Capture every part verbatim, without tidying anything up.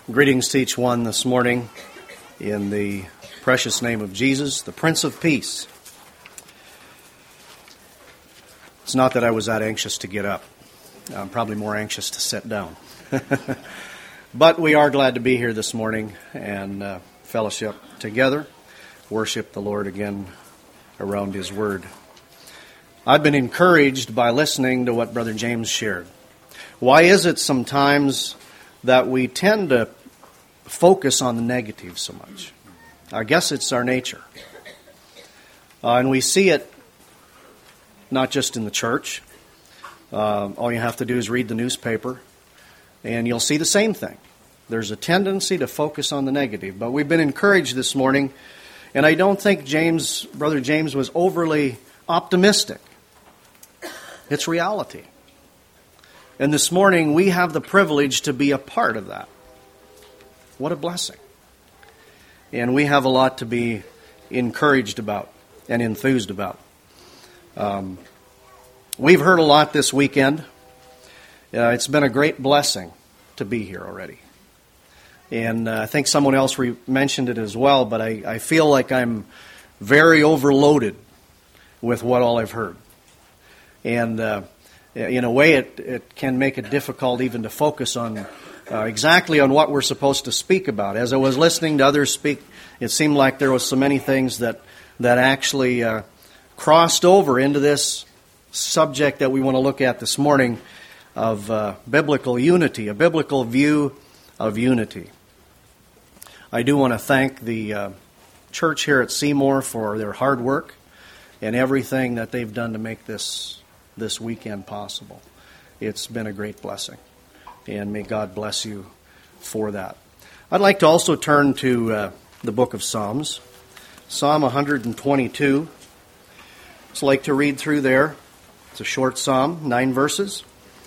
Greetings to each one this morning in the precious name of Jesus, the Prince of Peace. It's not that I was that anxious to get up. I'm probably more anxious to sit down. But we are glad to be here this morning and uh, fellowship together, worship the Lord again around His Word. I've been encouraged by listening to what Brother James shared. Why is it sometimes that we tend to focus on the negative so much? I guess it's our nature. Uh, and we see it not just in the church. Uh, all you have to do is read the newspaper, and you'll see the same thing. There's a tendency to focus on the negative. But we've been encouraged this morning, and I don't think James, Brother James was overly optimistic. It's reality. And this morning, we have the privilege to be a part of that. What a blessing. And we have a lot to be encouraged about and enthused about. Um, we've heard a lot this weekend. Uh, it's been a great blessing to be here already. And uh, I think someone else re- mentioned it as well, but I, I feel like I'm very overloaded with what all I've heard. And uh, in a way, it, it can make it difficult even to focus on uh, exactly on what we're supposed to speak about. As I was listening to others speak, it seemed like there was so many things that, that actually uh, crossed over into this subject that we want to look at this morning of uh, biblical unity, a biblical view of unity. I do want to thank the uh, church here at Seymour for their hard work and everything that they've done to make this this weekend possible. It's been a great blessing, and may God bless you for that. I'd like to also turn to uh, the book of Psalms, Psalm one twenty-two. I'd like to read through there. It's a short psalm, nine verses.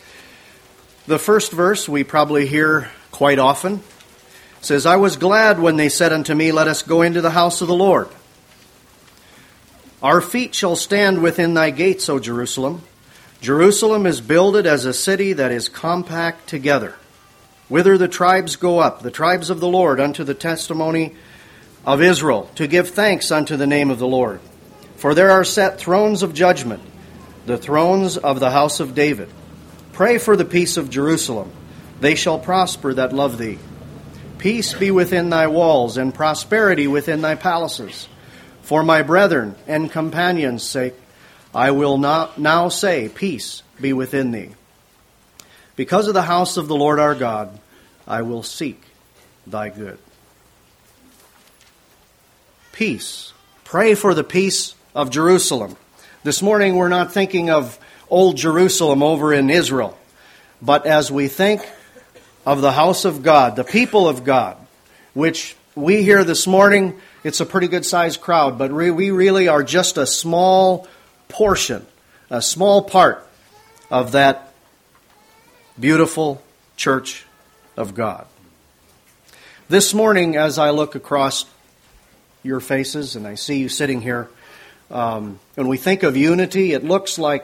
The first verse we probably hear quite often. It says, I was glad when they said unto me, let us go into the house of the Lord. Our feet shall stand within thy gates, O Jerusalem. Jerusalem is builded as a city that is compact together. Whither the tribes go up, the tribes of the Lord, unto the testimony of Israel, to give thanks unto the name of the Lord. For there are set thrones of judgment, the thrones of the house of David. Pray for the peace of Jerusalem. They shall prosper that love thee. Peace be within thy walls, and prosperity within thy palaces. For my brethren and companions' sake, I will not now say, peace be within thee. Because of the house of the Lord our God, I will seek thy good. Peace. Pray for the peace of Jerusalem. This morning we're not thinking of old Jerusalem over in Israel, but as we think of the house of God, the people of God, which we here this morning, it's a pretty good sized crowd, but we really are just a small portion, a small part of that beautiful church of God. This morning, as I look across your faces and I see you sitting here, um, when we think of unity, it looks like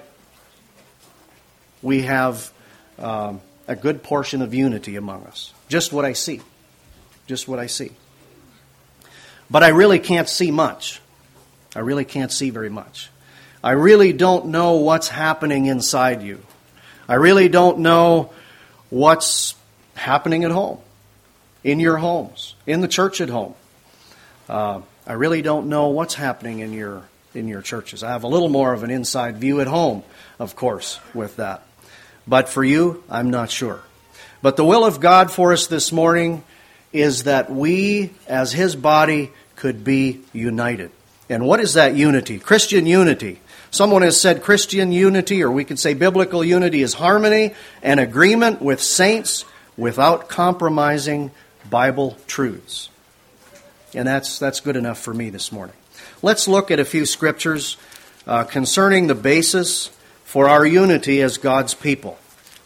we have um, a good portion of unity among us. Just what I see. Just what I see. But I really can't see much. I really can't see very much. I really don't know what's happening inside you. I really don't know what's happening at home, in your homes, in the church at home. Uh, I really don't know what's happening in your in your churches. I have a little more of an inside view at home, of course, with that. But for you, I'm not sure. But the will of God for us this morning is that we, as His body, could be united. And what is that unity? Christian unity. Someone has said Christian unity, or we could say biblical unity, is harmony and agreement with saints without compromising Bible truths. And that's that's good enough for me this morning. Let's look at a few scriptures uh, concerning the basis for our unity as God's people.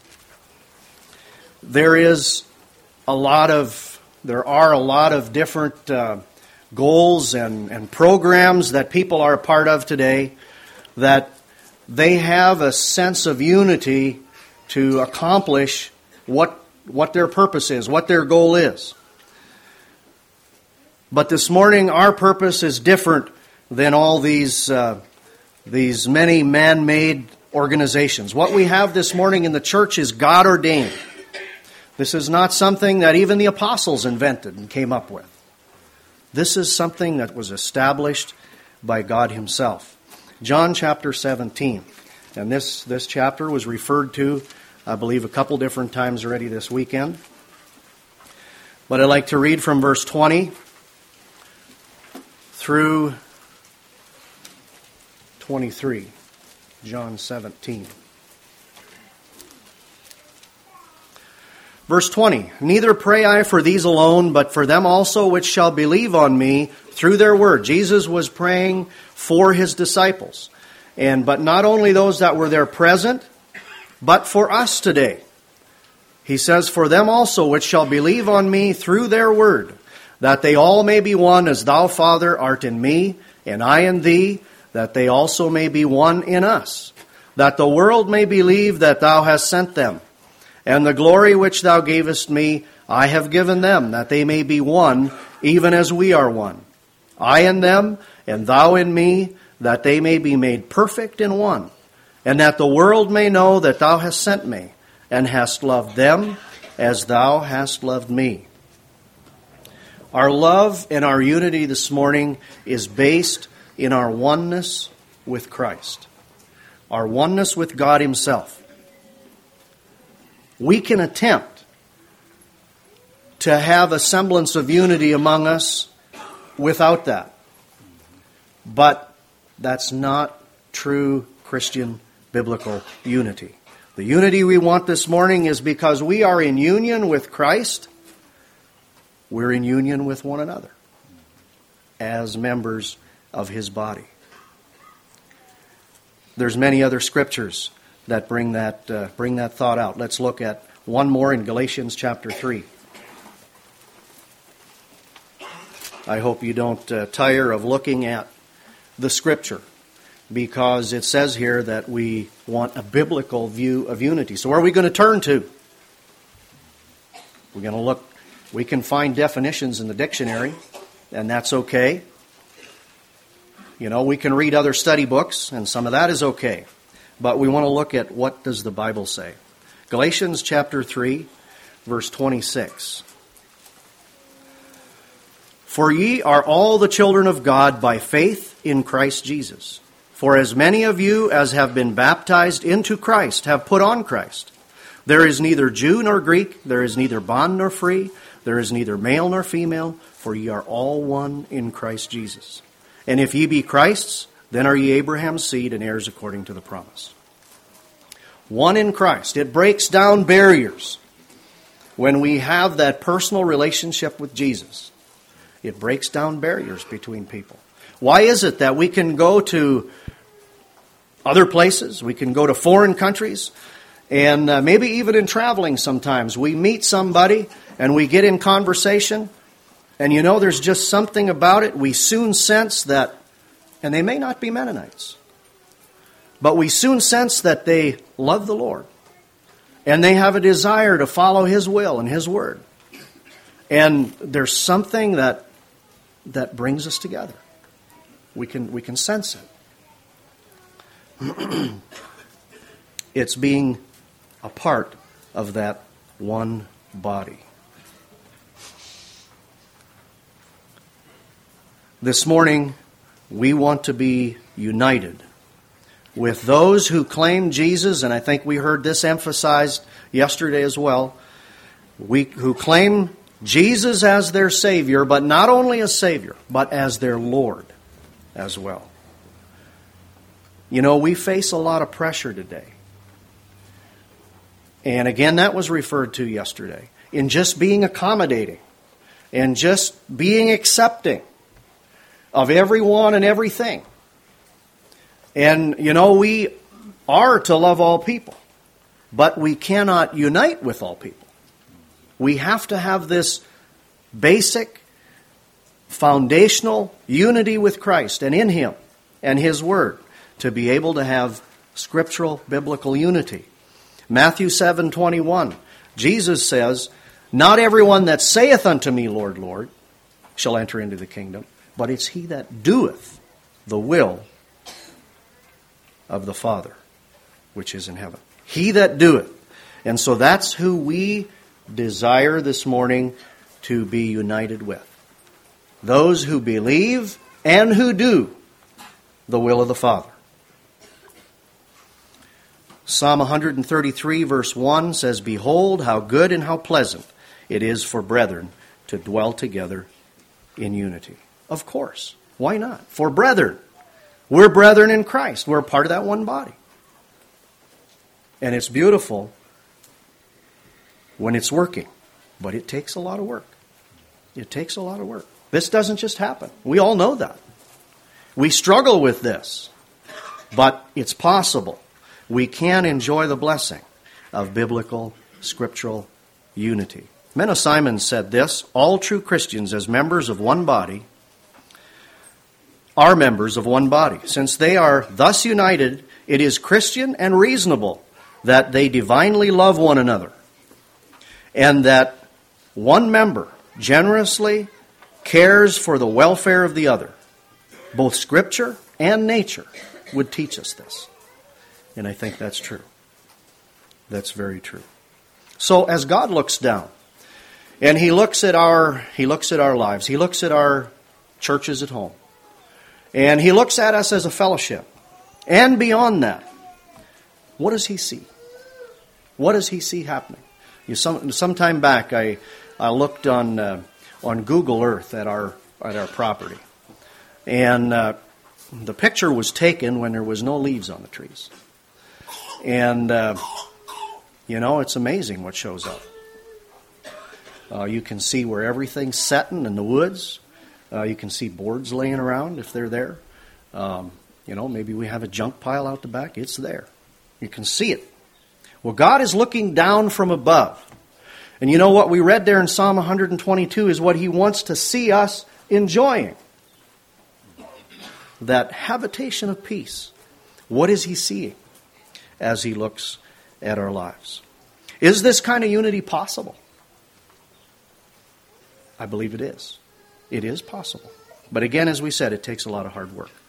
There is a lot of, there are a lot of different uh, goals and, and programs that people are a part of today that they have a sense of unity to accomplish what what their purpose is, what their goal is. But this morning, our purpose is different than all these, uh, these many man-made organizations. What we have this morning in the church is God-ordained. This is not something that even the apostles invented and came up with. This is something that was established by God Himself. John chapter seventeen. And this, this chapter was referred to, I believe, a couple different times already this weekend. But I'd like to read from verse twenty through twenty-three. John seventeen. Verse twenty, neither pray I for these alone, but for them also which shall believe on me through their word. Jesus was praying for His disciples. And but not only those that were there present, but for us today. He says, for them also which shall believe on me through their word, that they all may be one as thou, Father, art in me, and I in thee, that they also may be one in us, that the world may believe that thou hast sent them. And the glory which thou gavest me, I have given them, that they may be one, even as we are one. I in them, and thou in me, that they may be made perfect in one, and that the world may know that thou hast sent me, and hast loved them as thou hast loved me. Our love and our unity this morning is based in our oneness with Christ, our oneness with God Himself. We can attempt to have a semblance of unity among us without that. But that's not true Christian biblical unity. The unity we want this morning is because we are in union with Christ, we're in union with one another as members of His body. There's many other scriptures that bring that uh, bring that thought out. Let's look at one more in Galatians chapter three. I hope you don't uh, tire of looking at the Scripture, because it says here that we want a biblical view of unity. So where are we going to turn to? We're going to look, we can find definitions in the dictionary, and that's okay. You know, we can read other study books, and some of that is okay. But we want to look at what does the Bible say. Galatians chapter three, verse twenty-six. For ye are all the children of God by faith in Christ Jesus. For as many of you as have been baptized into Christ have put on Christ. There is neither Jew nor Greek, there is neither bond nor free, there is neither male nor female, for ye are all one in Christ Jesus. And if ye be Christ's, then are ye Abraham's seed and heirs according to the promise. One in Christ. It breaks down barriers when we have that personal relationship with Jesus. It breaks down barriers between people. Why is it that we can go to other places, we can go to foreign countries, and uh, maybe even in traveling sometimes, we meet somebody and we get in conversation, and you know there's just something about it. We soon sense that, and they may not be Mennonites, but we soon sense that they love the Lord, and they have a desire to follow His will and His word. And there's something that that brings us together. We can we can sense it. It's being a part of that one body. This morning, we want to be united with those who claim Jesus, and I think we heard this emphasized yesterday as well, we who claim Jesus as their Savior, but not only as Savior, but as their Lord as well. You know, we face a lot of pressure today. And again, that was referred to yesterday, in just being accommodating and just being accepting of everyone and everything. And, you know, we are to love all people, but we cannot unite with all people. We have to have this basic, foundational unity with Christ and in Him and His Word to be able to have scriptural, biblical unity. Matthew seven twenty-one, Jesus says, not everyone that saith unto me, Lord, Lord, shall enter into the kingdom, but it's he that doeth the will of the Father, which is in heaven. He that doeth. And so that's who we desire this morning to be united with. Those who believe and who do the will of the Father. Psalm one thirty-three verse one says, Behold, how good and how pleasant it is for brethren to dwell together in unity. Of course. Why not? For brethren. We're brethren in Christ. We're part of that one body. And it's beautiful when it's working. But it takes a lot of work. It takes a lot of work. This doesn't just happen. We all know that. We struggle with this. But it's possible. We can enjoy the blessing of biblical, scriptural unity. Menno Simons said this, all true Christians as members of one body are members of one body. Since they are thus united, it is Christian and reasonable that they divinely love one another, and that one member generously cares for the welfare of the other. Both Scripture and nature would teach us this. And I think that's true. That's very true. So as God looks down, and He looks at our He looks at our lives, He looks at our churches at home, and He looks at us as a fellowship, and beyond that, what does He see? What does He see happening? You, some some time back, I I looked on uh, on Google Earth at our at our property, and uh, the picture was taken when there was no leaves on the trees, and uh, you know, it's amazing what shows up. Uh, you can see where everything's setting in the woods. Uh, you can see boards laying around if they're there. Um, you know, maybe we have a junk pile out the back. It's there. You can see it. Well, God is looking down from above. And you know what we read there in Psalm one twenty-two is what He wants to see us enjoying. That habitation of peace. What is He seeing as He looks at our lives? Is this kind of unity possible? I believe it is. It is possible. But again, as we said, it takes a lot of hard work.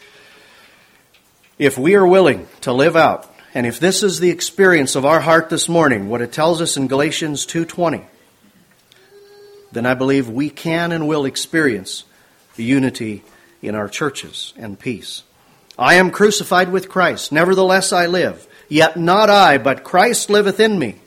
If we are willing to live out, and if this is the experience of our heart this morning, what it tells us in Galatians two twenty, then I believe we can and will experience the unity in our churches and peace. I am crucified with Christ, nevertheless I live, yet not I, but Christ liveth in me.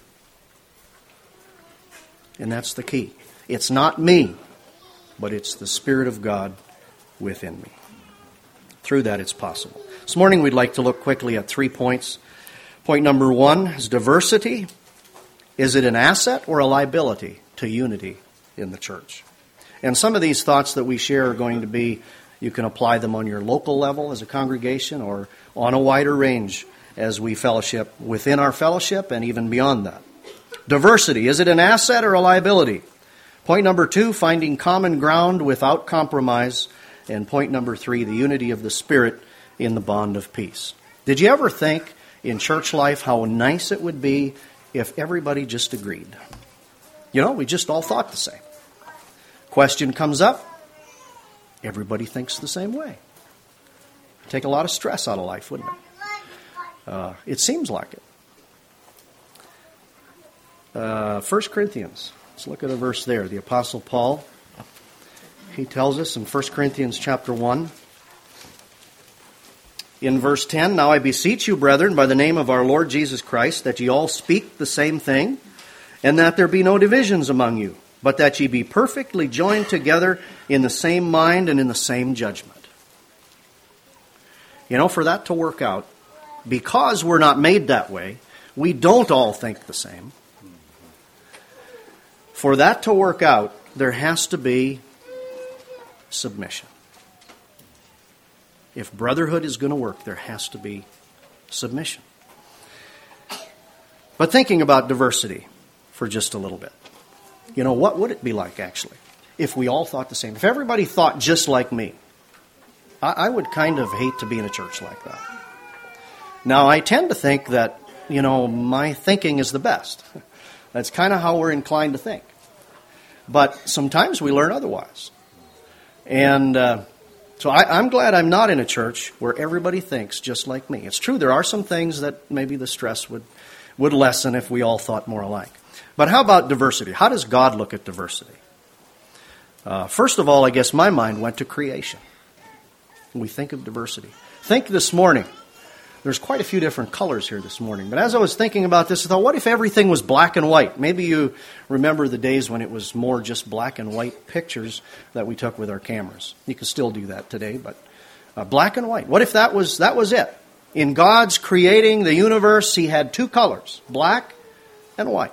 And that's the key. It's not me, but it's the Spirit of God within me. Through that, it's possible. This morning, we'd like to look quickly at three points. Point number one is diversity. Is it an asset or a liability to unity in the church? And some of these thoughts that we share are going to be, you can apply them on your local level as a congregation or on a wider range as we fellowship within our fellowship and even beyond that. Diversity. Is it an asset or a liability? Point number two, finding common ground without compromise. And point number three, the unity of the Spirit in the bond of peace. Did you ever think in church life how nice it would be if everybody just agreed? You know, we just all thought the same. Question comes up, everybody thinks the same way. Take a lot of stress out of life, wouldn't it? Uh, it seems like it. Uh, First Corinthians. Let's look at a verse there. The Apostle Paul, he tells us in First Corinthians chapter one, in verse ten, Now I beseech you, brethren, by the name of our Lord Jesus Christ, that ye all speak the same thing, and that there be no divisions among you, but that ye be perfectly joined together in the same mind and in the same judgment. You know, for that to work out, because we're not made that way, we don't all think the same. For that to work out, there has to be submission. If brotherhood is going to work, there has to be submission. But thinking about diversity for just a little bit. You know, what would it be like, actually, if we all thought the same? If everybody thought just like me, I, I would kind of hate to be in a church like that. Now, I tend to think that, you know, my thinking is the best. That's kind of how we're inclined to think. But sometimes we learn otherwise. And uh, so I, I'm glad I'm not in a church where everybody thinks just like me. It's true, there are some things that maybe the stress would, would lessen if we all thought more alike. But how about diversity? How does God look at diversity? Uh, first of all, I guess my mind went to creation. When we think of diversity. Think this morning. There's quite a few different colors here this morning. But as I was thinking about this, I thought, what if everything was black and white? Maybe you remember the days when it was more just black and white pictures that we took with our cameras. You can still do that today, but uh, black and white. What if that was that was it? In God's creating the universe, He had two colors, black and white.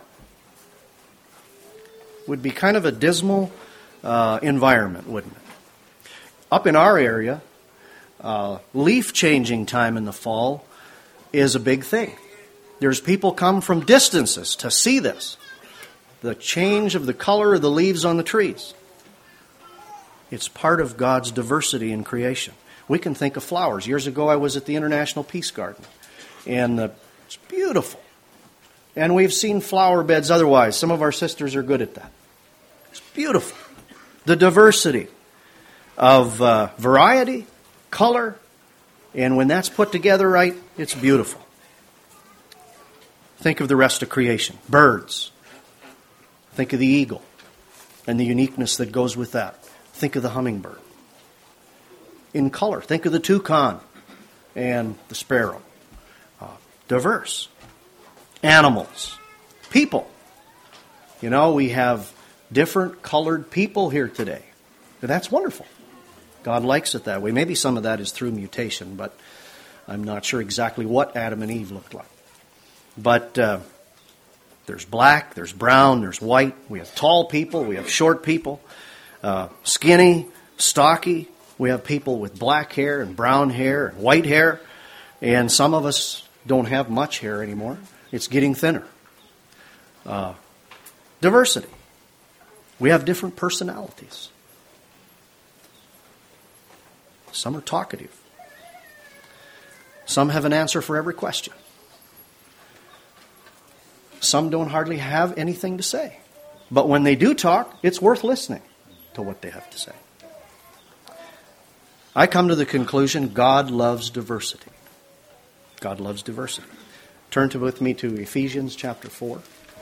Would be kind of a dismal uh, environment, wouldn't it? Up in our area, Uh, leaf changing time in the fall is a big thing. There's people come from distances to see this. The change of the color of the leaves on the trees. It's part of God's diversity in creation. We can think of flowers. Years ago I was at the International Peace Garden. And uh, it's beautiful. And we've seen flower beds otherwise. Some of our sisters are good at that. It's beautiful. The diversity of uh, variety, color, and when that's put together right, it's beautiful. Think of the rest of creation. Birds. Think of the eagle and the uniqueness that goes with that. Think of the hummingbird. In color, think of the toucan and the sparrow. Uh, diverse. Animals. People. You know, we have different colored people here today. And that's wonderful. God likes it that way. Maybe some of that is through mutation, but I'm not sure exactly what Adam and Eve looked like. But uh, there's black, there's brown, there's white. We have tall people, we have short people, uh, skinny, stocky. We have people with black hair and brown hair and white hair. And some of us don't have much hair anymore. It's getting thinner. Uh, diversity. We have different personalities. Some are talkative. Some have an answer for every question. Some don't hardly have anything to say. But when they do talk, it's worth listening to what they have to say. I come to the conclusion God loves diversity. God loves diversity. Turn to with me to Ephesians chapter four.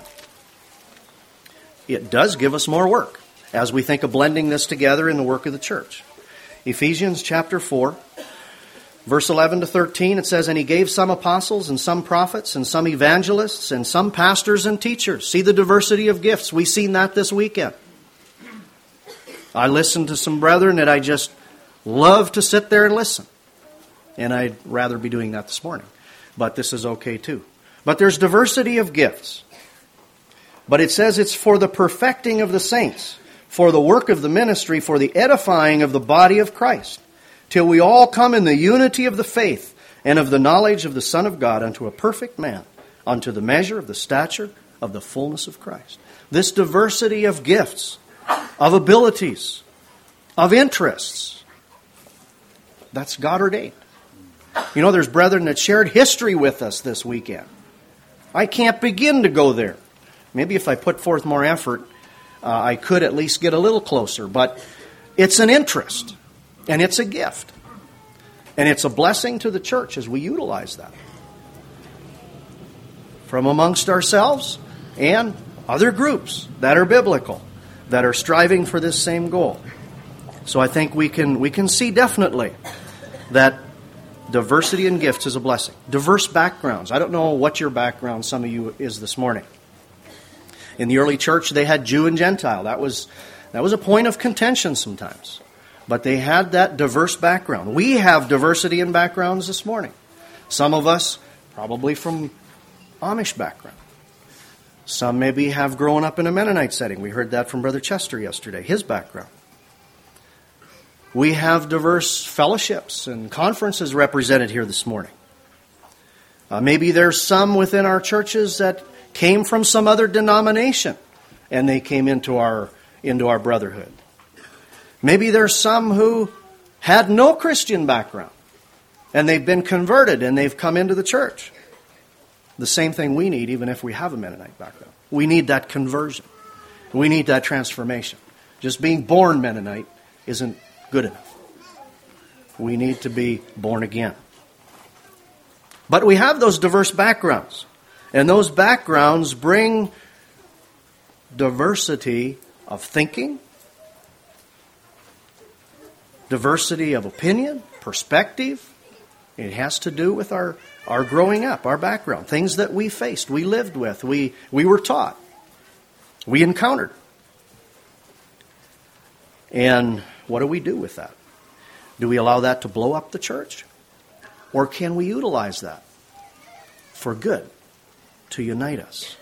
It does give us more work as we think of blending this together in the work of the church. Ephesians chapter four, verse eleven to thirteen, it says, "And He gave some apostles and some prophets and some evangelists and some pastors and teachers." See the diversity of gifts. We've seen that this weekend. I listened to some brethren that I just love to sit there and listen. And I'd rather be doing that this morning. But this is okay too. But there's diversity of gifts. But it says it's for the perfecting of the saints, for the work of the ministry, for the edifying of the body of Christ, till we all come in the unity of the faith and of the knowledge of the Son of God unto a perfect man, unto the measure of the stature of the fullness of Christ. This diversity of gifts, of abilities, of interests, that's God ordained. You know, there's brethren that shared history with us this weekend. I can't begin to go there. Maybe if I put forth more effort, Uh, I could at least get a little closer, but it's an interest, and it's a gift, and it's a blessing to the church as we utilize that. From amongst ourselves and other groups that are biblical, that are striving for this same goal. So I think we can we can see definitely that diversity in gifts is a blessing. Diverse backgrounds. I don't know what your background, some of you, is this morning. In the early church, they had Jew and Gentile. That was that was a point of contention sometimes. But they had that diverse background. We have diversity in backgrounds this morning. Some of us probably from Amish background. Some maybe have grown up in a Mennonite setting. We heard that from Brother Chester yesterday, his background. We have diverse fellowships and conferences represented here this morning. Uh, maybe there's some within our churches that came from some other denomination, and they came into our into our brotherhood. Maybe there's some who had no Christian background, and they've been converted, and they've come into the church. The same thing we need, even if we have a Mennonite background. We need that conversion. We need that transformation. Just being born Mennonite isn't good enough. We need to be born again. But we have those diverse backgrounds. And those backgrounds bring diversity of thinking, diversity of opinion, perspective. It has to do with our, our growing up, our background, things that we faced, we lived with, we, we were taught, we encountered. And what do we do with that? Do we allow that to blow up the church? Or can we utilize that for good, to unite us?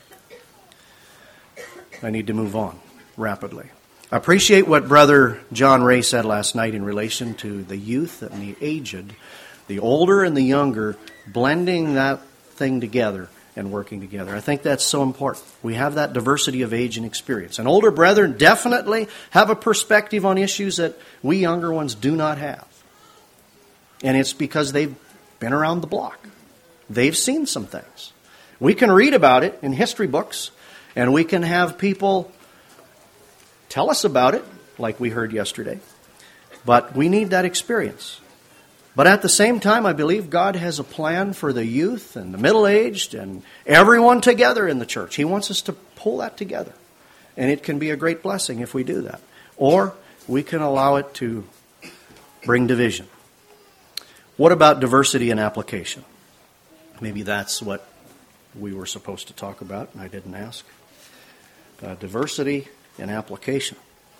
I need to move on rapidly. I appreciate what Brother John Ray said last night in relation to the youth and the aged, the older and the younger, blending that thing together and working together. I think that's so important. We have that diversity of age and experience. And older brethren definitely have a perspective on issues that we younger ones do not have. And it's because they've been around the block. They've seen some things. We can read about it in history books, and we can have people tell us about it, like we heard yesterday. But we need that experience. But at the same time, I believe God has a plan for the youth and the middle-aged and everyone together in the church. He wants us to pull that together. And it can be a great blessing if we do that. Or we can allow it to bring division. What about diversity and application? Maybe that's what we were supposed to talk about, and I didn't ask. Uh, diversity and application.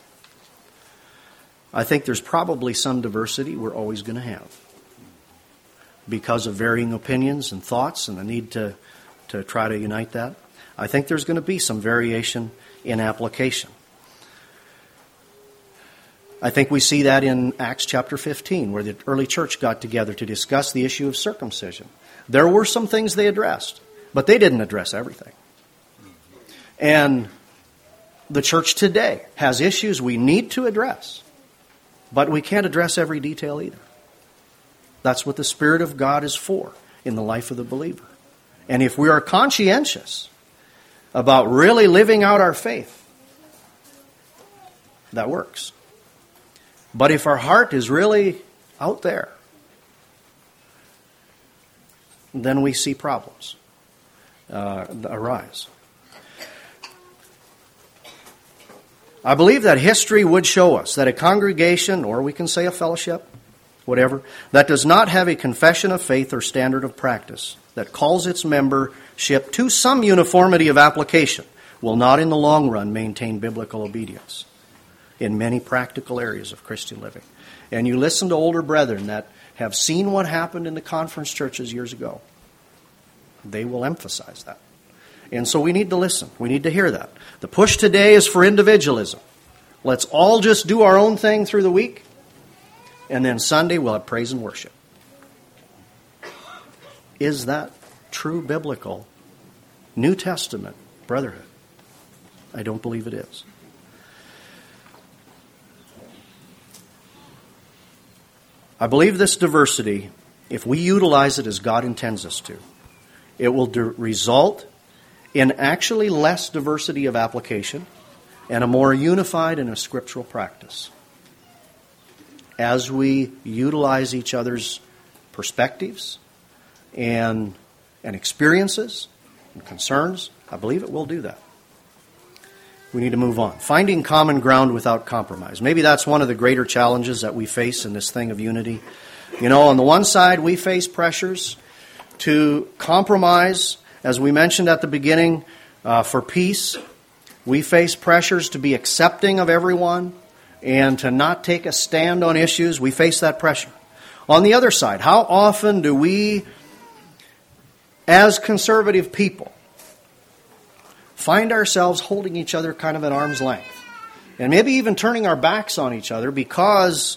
I think there's probably some diversity we're always going to have because of varying opinions and thoughts and the need to, to try to unite that. I think there's going to be some variation in application. I think we see that in Acts chapter fifteen, where the early church got together to discuss the issue of circumcision. There were some things they addressed, but they didn't address everything. And the church today has issues we need to address, but we can't address every detail either. That's what the Spirit of God is for in the life of the believer. And if we are conscientious about really living out our faith, that works. But if our heart is really out there, then we see problems uh, arise. I believe that history would show us that a congregation, or we can say a fellowship, whatever, that does not have a confession of faith or standard of practice, that calls its membership to some uniformity of application, will not in the long run maintain biblical obedience in many practical areas of Christian living. And you listen to older brethren that have seen what happened in the conference churches years ago. They will emphasize that. And so we need to listen. We need to hear that. The push today is for individualism. Let's all just do our own thing through the week, and then Sunday we'll have praise and worship. Is that true biblical New Testament brotherhood? I don't believe it is. I believe this diversity, if we utilize it as God intends us to, it will de- result in actually less diversity of application and a more unified and a scriptural practice. As we utilize each other's perspectives and, and experiences and concerns, I believe it will do that. We need to move on. Finding common ground without compromise. Maybe that's one of the greater challenges that we face in this thing of unity. You know, on the one side, we face pressures to compromise, as we mentioned at the beginning, uh, for peace. We face pressures to be accepting of everyone and to not take a stand on issues. We face that pressure. On the other side, how often do we, as conservative people, find ourselves holding each other kind of at arm's length, and maybe even turning our backs on each other because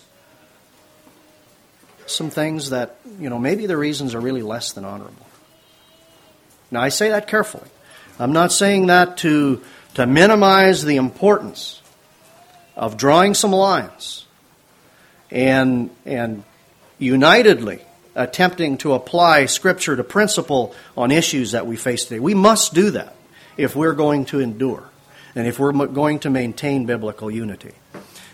some things that, you know, maybe the reasons are really less than honorable. Now, I say that carefully. I'm not saying that to, to minimize the importance of drawing some lines and, and unitedly attempting to apply Scripture to principle on issues that we face today. We must do that if we're going to endure and if we're going to maintain biblical unity.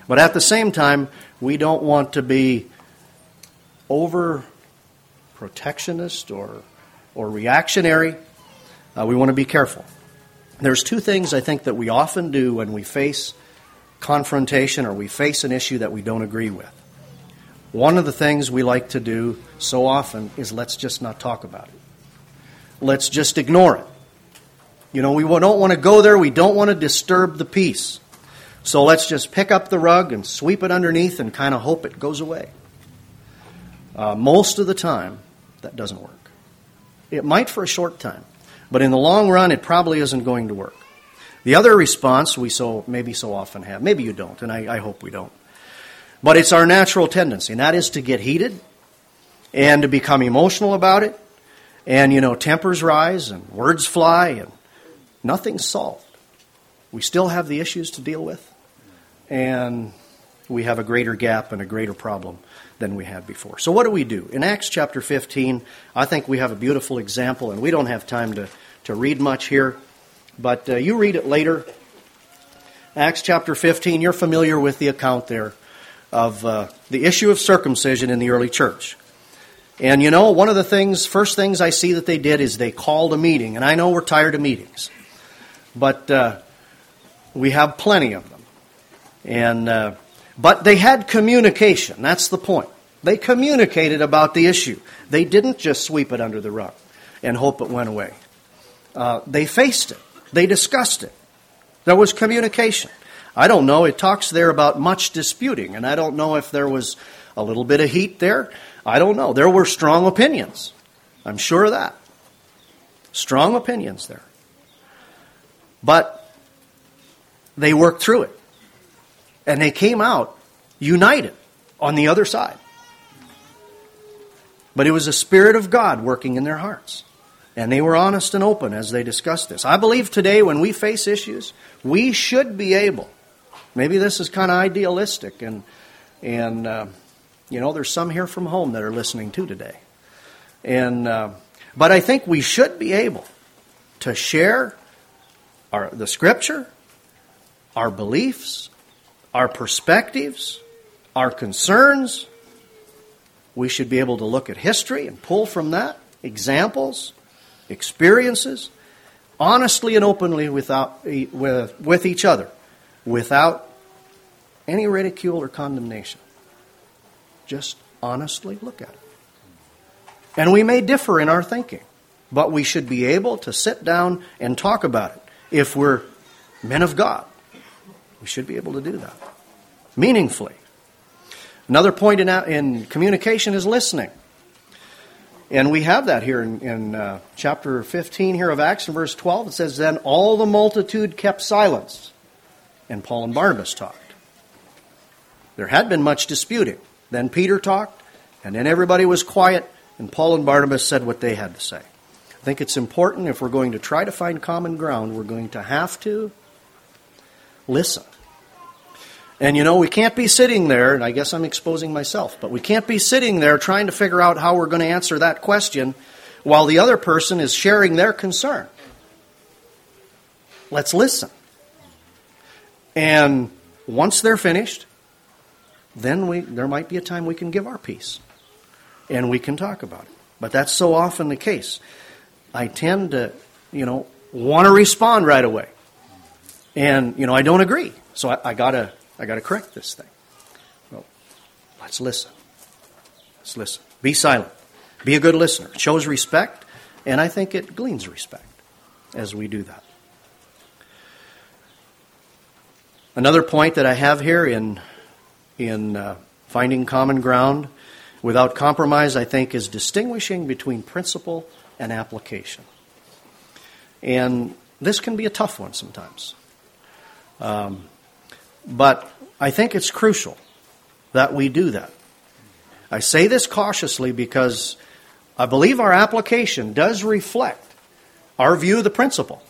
But at the same time, we don't want to be over protectionist or, or reactionary. Uh, we want to be careful. There's two things I think that we often do when we face confrontation or we face an issue that we don't agree with. One of the things we like to do so often is let's just not talk about it. Let's just ignore it. You know, we don't want to go there. We don't want to disturb the peace. So let's just pick up the rug and sweep it underneath and kind of hope it goes away. Uh, most of the time, that doesn't work. It might for a short time, but in the long run, it probably isn't going to work. The other response we so maybe so often have, maybe you don't, and I, I hope we don't, but it's our natural tendency, and that is to get heated and to become emotional about it, and, you know, tempers rise and words fly, and nothing's solved. We still have the issues to deal with, and we have a greater gap and a greater problem than we had before. So what do we do? In Acts chapter fifteen, I think we have a beautiful example, and we don't have time to, to read much here, but uh, you read it later. Acts chapter fifteen, you're familiar with the account there of uh, the issue of circumcision in the early church. And you know, one of the things, first things I see that they did is they called a meeting. And I know we're tired of meetings, but uh, we have plenty of them. And uh, but they had communication. That's the point. They communicated about the issue. They didn't just sweep it under the rug and hope it went away. Uh, they faced it. They discussed it. There was communication. I don't know. It talks there about much disputing, and I don't know if there was a little bit of heat there. I don't know. There were strong opinions. I'm sure of that. Strong opinions there. But they worked through it. And they came out united on the other side. But it was the Spirit of God working in their hearts. And they were honest and open as they discussed this. I believe today when we face issues, we should be able, maybe this is kind of idealistic, and, and uh, you know, there's some here from home that are listening too today. And uh, but I think we should be able to share our, the Scripture, our beliefs, our perspectives, our concerns. We should be able to look at history and pull from that examples, experiences, honestly and openly without, with, with each other, without any ridicule or condemnation. Just honestly look at it. And we may differ in our thinking, but we should be able to sit down and talk about it. If we're men of God, we should be able to do that meaningfully. Another point in, in communication is listening. And we have that here in, in uh, chapter fifteen here of Acts, in verse twelve. It says, "Then all the multitude kept silence, and Paul and Barnabas talked." There had been much disputing. Then Peter talked, and then everybody was quiet, and Paul and Barnabas said what they had to say. I think it's important, if we're going to try to find common ground, we're going to have to listen. And you know, we can't be sitting there, and I guess I'm exposing myself, but we can't be sitting there trying to figure out how we're going to answer that question while the other person is sharing their concern. Let's listen. And once they're finished, then we there might be a time we can give our piece. And we can talk about it. But that's so often the case. I tend to, you know, want to respond right away. And, you know, I don't agree. So I, I gotta I gotta correct this thing. Well, let's listen. Let's listen. Be silent. Be a good listener. It shows respect, and I think it gleans respect as we do that. Another point that I have here in in uh, finding common ground without compromise, I think, is distinguishing between principle and application. And this can be a tough one sometimes. Um, but I think it's crucial that we do that. I say this cautiously because I believe our application does reflect our view of the principle.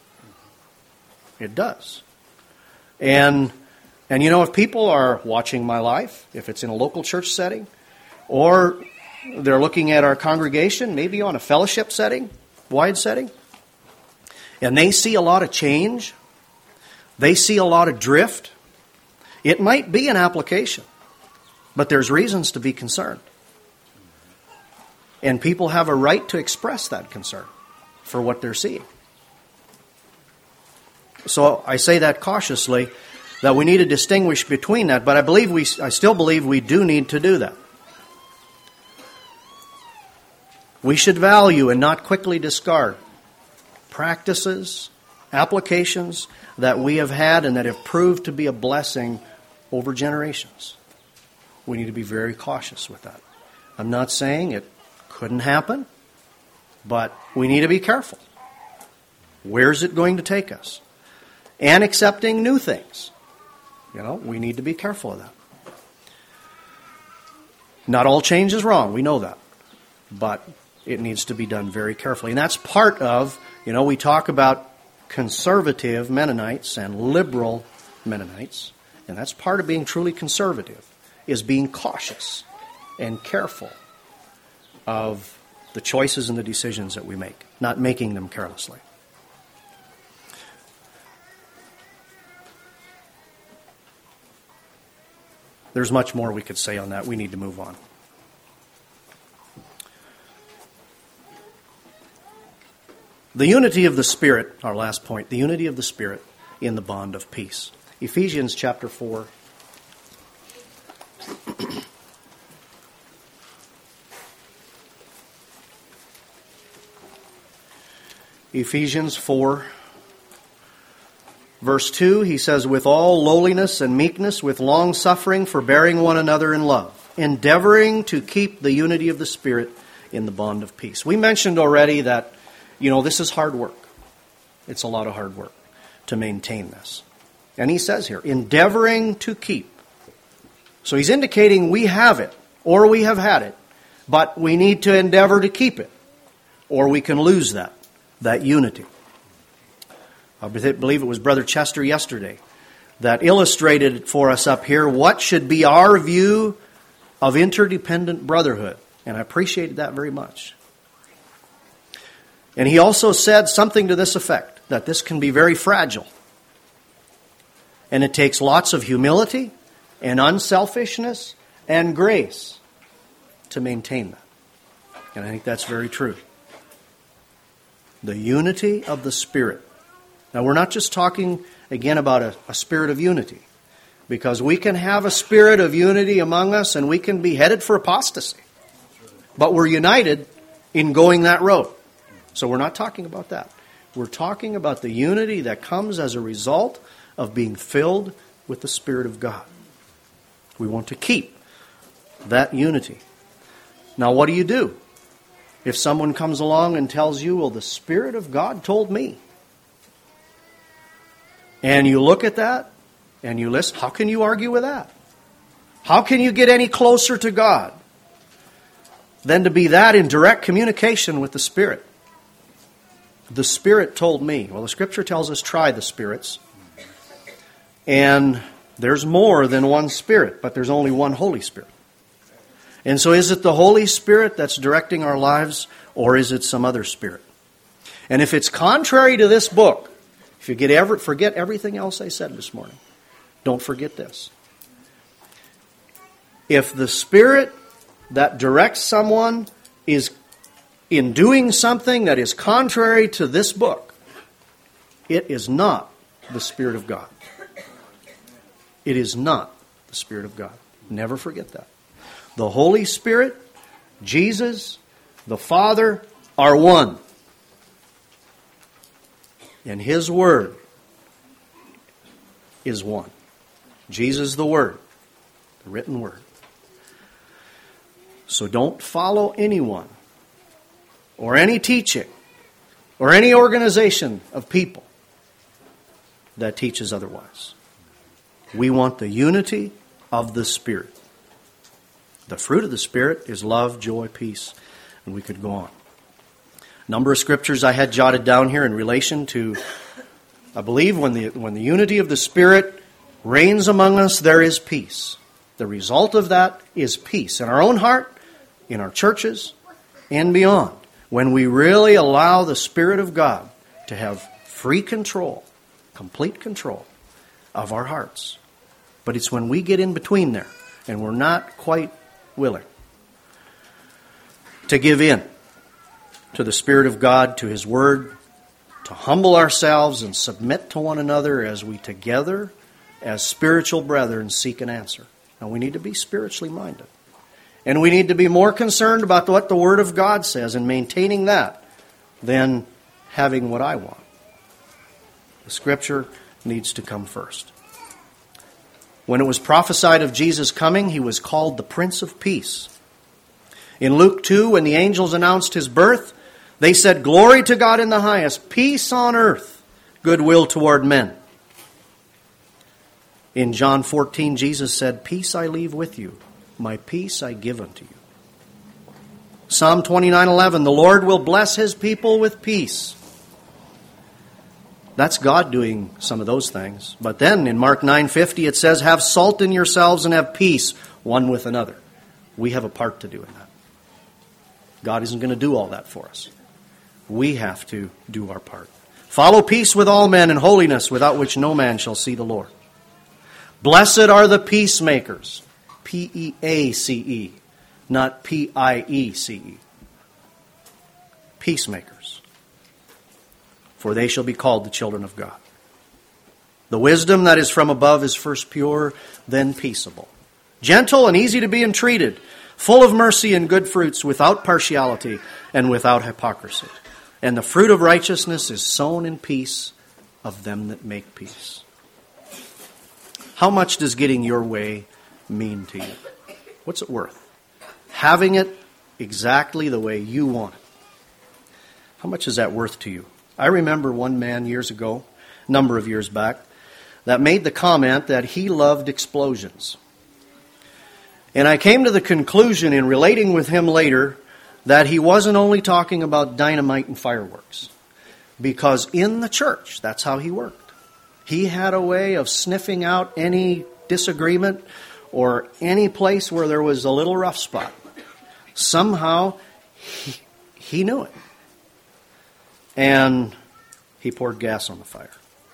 It does. And, and you know, if people are watching my life, if it's in a local church setting, or they're looking at our congregation, maybe on a fellowship setting, wide setting, and they see a lot of change, they see a lot of drift, It might be an application, but there's reasons to be concerned. And people have a right to express that concern for what they're seeing. So I say that cautiously, that we need to distinguish between that, but I believe we, I still believe we do need to do that. We should value and not quickly discard practices, applications that we have had and that have proved to be a blessing over generations. We need to be very cautious with that. I'm not saying it couldn't happen, but we need to be careful. Where's it going to take us? And accepting new things. You know, we need to be careful of that. Not all change is wrong, we know that. But it needs to be done very carefully. And that's part of, you know, we talk about conservative Mennonites and liberal Mennonites. And that's part of being truly conservative, is being cautious and careful of the choices and the decisions that we make, not making them carelessly. There's much more we could say on that. We need to move on. The unity of the Spirit, our last point, the unity of the Spirit in the bond of peace. Ephesians chapter four. Ephesians four, verse two, he says, with all lowliness and meekness, with long suffering, forbearing one another in love, endeavoring to keep the unity of the Spirit in the bond of peace. We mentioned already that, you know, this is hard work. It's a lot of hard work to maintain this. And he says here, endeavoring to keep. So he's indicating we have it, or we have had it, but we need to endeavor to keep it, or we can lose that, that unity. I believe it was Brother Chester yesterday that illustrated for us up here what should be our view of interdependent brotherhood. And I appreciated that very much. And he also said something to this effect, that this can be very fragile. And it takes lots of humility and unselfishness and grace to maintain that. And I think that's very true. The unity of the Spirit. Now, we're not just talking, again, about a, a spirit of unity. Because we can have a spirit of unity among us and we can be headed for apostasy. But we're united in going that road. So we're not talking about that. We're talking about the unity that comes as a result of being filled with the Spirit of God. We want to keep that unity. Now, what do you do if someone comes along and tells you, well, the Spirit of God told me? And you look at that and you listen. How can you argue with that? How can you get any closer to God than to be that in direct communication with the Spirit? The Spirit told me. Well, the Scripture tells us try the spirits. And there's more than one Spirit, but there's only one Holy Spirit. And so is it the Holy Spirit that's directing our lives, or is it some other spirit? And if it's contrary to this book, if you get ever, forget everything else I said this morning, don't forget this. If the Spirit that directs someone is in doing something that is contrary to this book, it is not the Spirit of God. It is not the Spirit of God. Never forget that. The Holy Spirit, Jesus, the Father are one. And His Word is one. Jesus the Word, the written Word. So don't follow anyone or any teaching or any organization of people that teaches otherwise. We want the unity of the Spirit. The fruit of the Spirit is love, joy, peace, and we could go on. A number of scriptures I had jotted down here in relation to, I believe when the when the unity of the Spirit reigns among us, there is peace. The result of that is peace in our own heart, in our churches, and beyond. When we really allow the Spirit of God to have free control, complete control of our hearts But it's when we get in between there and we're not quite willing to give in to the Spirit of God, to His Word, to humble ourselves and submit to one another as we together, as spiritual brethren, seek an answer. Now we need to be spiritually minded. And we need to be more concerned about what the Word of God says and maintaining that than having what I want. The Scripture needs to come first. When it was prophesied of Jesus' coming, He was called the Prince of Peace. In Luke two, when the angels announced His birth, they said, "Glory to God in the highest, peace on earth, goodwill toward men." In John fourteen, Jesus said, "Peace I leave with you, my peace I give unto you." Psalm twenty-nine eleven, "The Lord will bless His people with peace." That's God doing some of those things. But then in Mark nine fifty it says, "Have salt in yourselves and have peace one with another." We have a part to do in that. God isn't going to do all that for us. We have to do our part. "Follow peace with all men and holiness, without which no man shall see the Lord." Blessed are the peacemakers. P E A C E, not P I E C E. Peacemakers. For they shall be called the children of God. The wisdom that is from above is first pure, then peaceable, gentle and easy to be entreated, full of mercy and good fruits, without partiality and without hypocrisy. And the fruit of righteousness is sown in peace of them that make peace. How much does getting your way mean to you? What's it worth? Having it exactly the way you want it. How much is that worth to you? I remember one man years ago, a number of years back, that made the comment that he loved explosions. And I came to the conclusion in relating with him later that he wasn't only talking about dynamite and fireworks. Because in the church, that's how he worked. He had a way of sniffing out any disagreement or any place where there was a little rough spot. Somehow, he, he knew it. And he poured gas on the fire.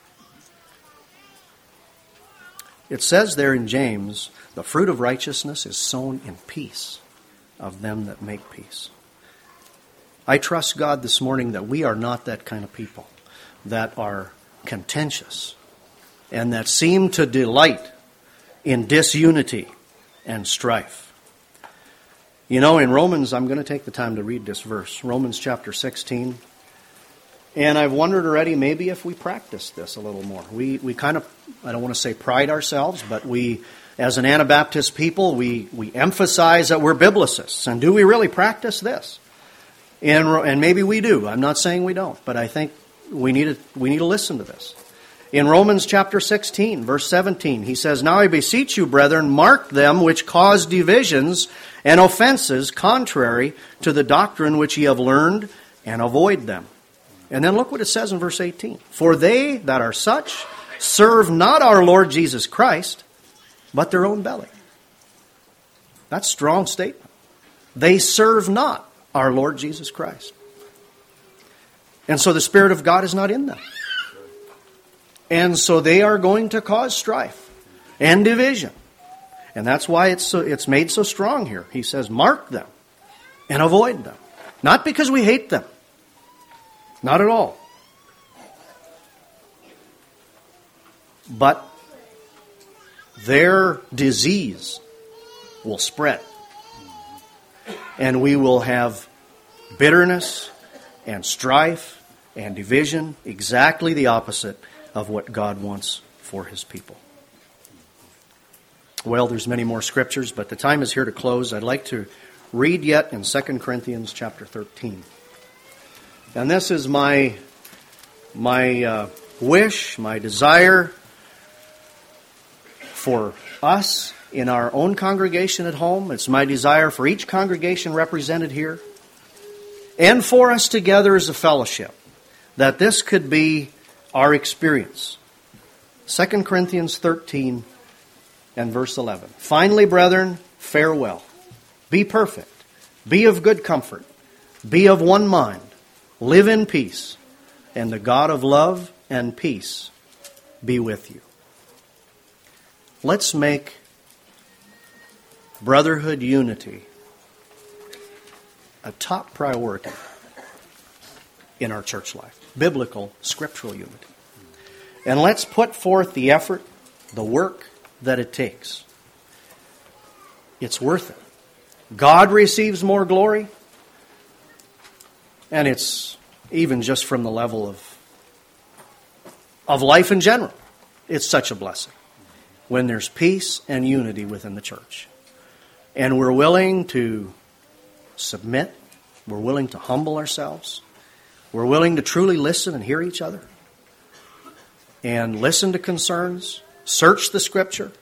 It says there in James, the fruit of righteousness is sown in peace of them that make peace. I trust God this morning that we are not that kind of people that are contentious and that seem to delight in disunity and strife. You know, in Romans, I'm going to take the time to read this verse, Romans chapter sixteen. And I've wondered already maybe if we practice this a little more. We we kind of, I don't want to say pride ourselves, but we, as an Anabaptist people, we, we emphasize that we're biblicists. And do we really practice this? And, and maybe we do. I'm not saying we don't, but I think we need to, we need to listen to this. In Romans chapter sixteen, verse seventeen, he says, "Now I beseech you, brethren, mark them which cause divisions and offenses contrary to the doctrine which ye have learned, and avoid them." And then look what it says in verse eighteen. "For they that are such serve not our Lord Jesus Christ, but their own belly." That's a strong statement. They serve not our Lord Jesus Christ. And so the Spirit of God is not in them. And so they are going to cause strife and division. And that's why it's so, it's made so strong here. He says, mark them and avoid them. Not because we hate them. Not at all. But their disease will spread. And we will have bitterness and strife and division, exactly the opposite of what God wants for His people. Well, there's many more scriptures, but the time is here to close. I'd like to read yet in Second Corinthians chapter thirteen. And this is my, my uh, wish, my desire for us in our own congregation at home. It's my desire for each congregation represented here, and for us together as a fellowship, that this could be our experience. Second Corinthians thirteen and verse eleven. "Finally, brethren, farewell. Be perfect. Be of good comfort. Be of one mind. Live in peace. And the God of love and peace be with you." let's make brotherhood unity a top priority in our church life. Biblical, scriptural unity. And let's put forth the effort, the work that it takes. It's worth it. God receives more glory. And it's even just from the level of, of life in general. It's such a blessing when there's peace and unity within the church. And we're willing to submit. We're willing to humble ourselves. We're willing to truly listen and hear each other. And listen to concerns. Search the Scripture.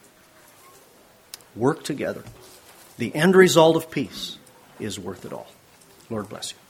Work together. The end result of peace is worth it all. Lord bless you.